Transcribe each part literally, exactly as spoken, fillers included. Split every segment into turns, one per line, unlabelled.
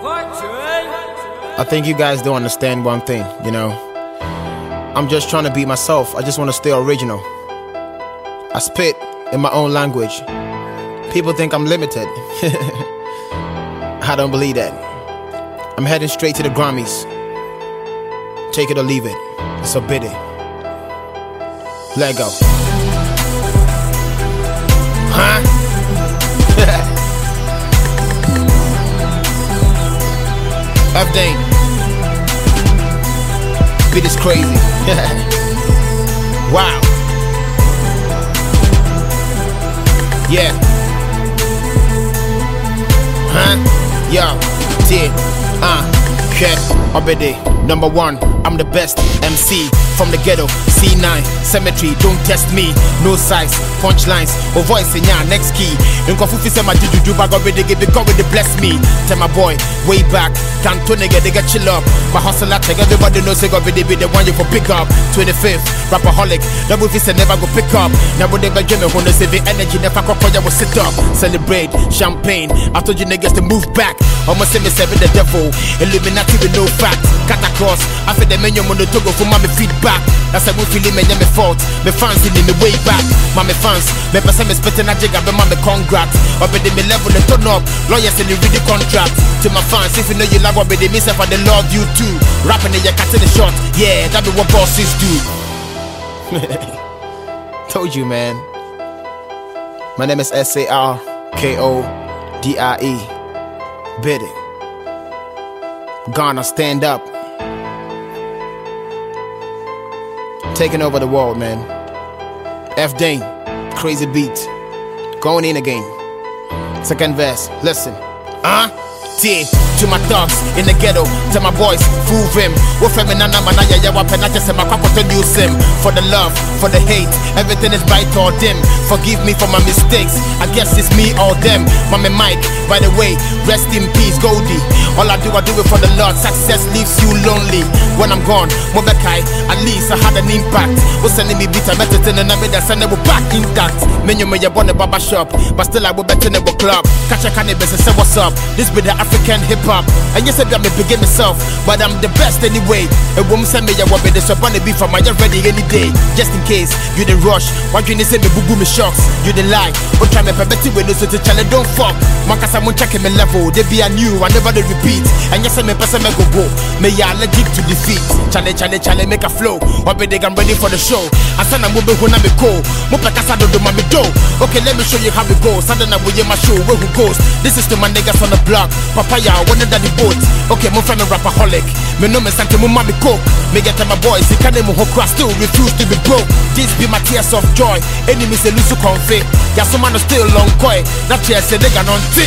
I think you guys don't understand one thing, you know. I'm just trying to be myself. I just want to stay original. I spit in my own language. People think I'm limited. I don't believe that. I'm heading straight to the Grammys. Take it or leave it. It's a biddy. Let go. Huh? F-Dane. Beat is crazy. Wow. Yeah. Huh? Yo. Did. Uh. Okay. Obede. Number one. I'm the best M C from the ghetto. C nine, cemetery, don't test me. No size, punchlines, or voice in your next key. In Kofufi say my juju bag already give it, God already bless me. Tell my boy, way back, can't turn nigga, they get chill up. My hustle I check, everybody knows they God already be the one you for pick up. twenty-fifth, rapaholic, double fist and never go pick up. Now when they be dreaming, when they say the energy, never go for you will sit up. Celebrate, champagne, I told you niggas to move back. Almost say me seven the devil, Illuminati with no facts. Cut across, I feel the menu on the togo for mommy feedback. That's a good feeling, man, me fault. Me fans in me way back. Mommy fans, me person me spitting a jig, I be mommy congrats. Already me level and turn up, lawyers in the read the contract. To my fans, if you know you love already, me say for the love you too. Rapping in your cat in the shot, yeah, that be what bosses do. Told you, man. My name is S A R K O D I E. Biddy. Ghana, stand up. Taking over the world, man. F-Dane, crazy beat. Going in again. Second verse, listen. Uh, T to my thugs in the ghetto, to my boys, fool him. What feminine man, I ya wap and I just say my papa to use him. For the love, for the hate, everything is bright or dim. Forgive me for my mistakes, I guess it's me or them. Mommy Mike, by the way, rest in peace, Goldie. All I do, I do it for the Lord. Success leaves you lonely. When I'm gone, Mobekai, at least I had an impact. Was sending me beats, I met it in and I made that send it back intact. Menu me ya born a barber shop, but still I will bet in a club. Catch a cannabis and say what's up. This be the African hip hop. And you said that me begin myself, but I'm the best anyway. A woman send me ya what be this up on the beef from my ready any day. Just in case you the rush, why you say me boo boo me shocks? You the lie, but try me for better with no so to challenge don't fuck. Mancas I'm checking me level, they be a new, I never they repeat. And yes, I me person me go go. Me ya allergic to defeat. Challenge, challenge, challenge, make a flow. What be they I'm ready for the show. I said I'm moving when I'm go. Mopa casa do do my do. Okay, let me show you how it goes. Suddenly I will hear my show where who goes. This is to my niggas on the block. Papaya, one of the boat. Okay, my friend a rapaholic. Me know me sante mo mami coke. Me get to my boys, he can't even hook still refuse to be broke. This be my tears of joy. Enemies say lose to conflict. Ya some man still long coy. That tears say they got on tick.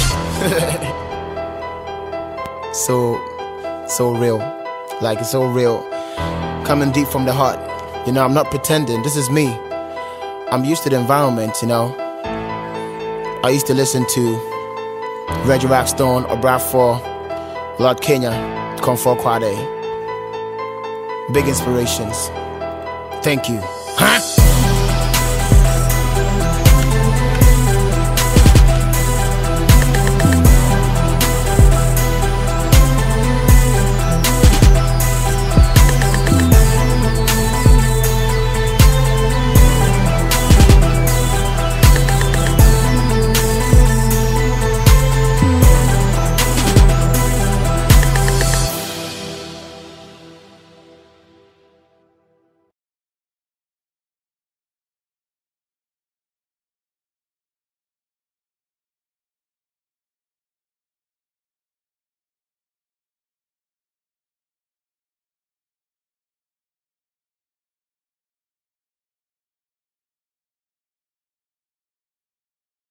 So, so real, like it's so real, coming deep from the heart. You know, I'm not pretending, this is me. I'm used to the environment, you know. I used to listen to Reggie Rockstone, Obrafour, Lord Kenya, Comfort Quade. Big inspirations. Thank you.